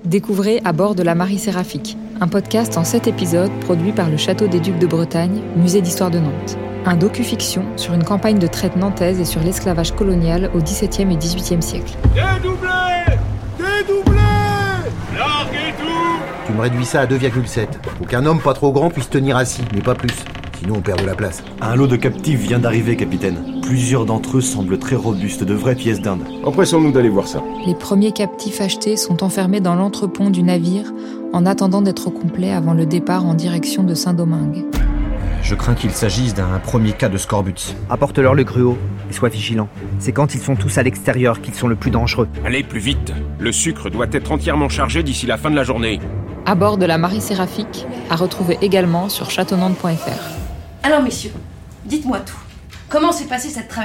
Découvrez À bord de la Marie Séraphique, un podcast en 7 épisodes produit par le Château des Ducs de Bretagne, musée d'histoire de Nantes. Un docu-fiction sur une campagne de traite nantaise et sur l'esclavage colonial au XVIIe et XVIIIe siècle. Dédoublez! Dédoublez! Larguez tout! Tu me réduis ça à 2,7. Faut qu'un homme pas trop grand puisse tenir assis, mais pas plus. Sinon on perd de la place. Un lot de captifs vient d'arriver, capitaine. Plusieurs d'entre eux semblent très robustes, de vraies pièces d'Inde. Empressons-nous d'aller voir ça. Les premiers captifs achetés sont enfermés dans l'entrepont du navire en attendant d'être au complet avant le départ en direction de Saint-Domingue. Je crains qu'il s'agisse d'un premier cas de scorbut. Apporte-leur le gruau et sois vigilant. C'est quand ils sont tous à l'extérieur qu'ils sont le plus dangereux. Allez, plus vite. Le sucre doit être entièrement chargé d'ici la fin de la journée. À bord de la Marie Séraphique, à retrouver également sur châteaunantes.fr. Alors messieurs, dites-moi tout. Comment s'est passée cette traversée ?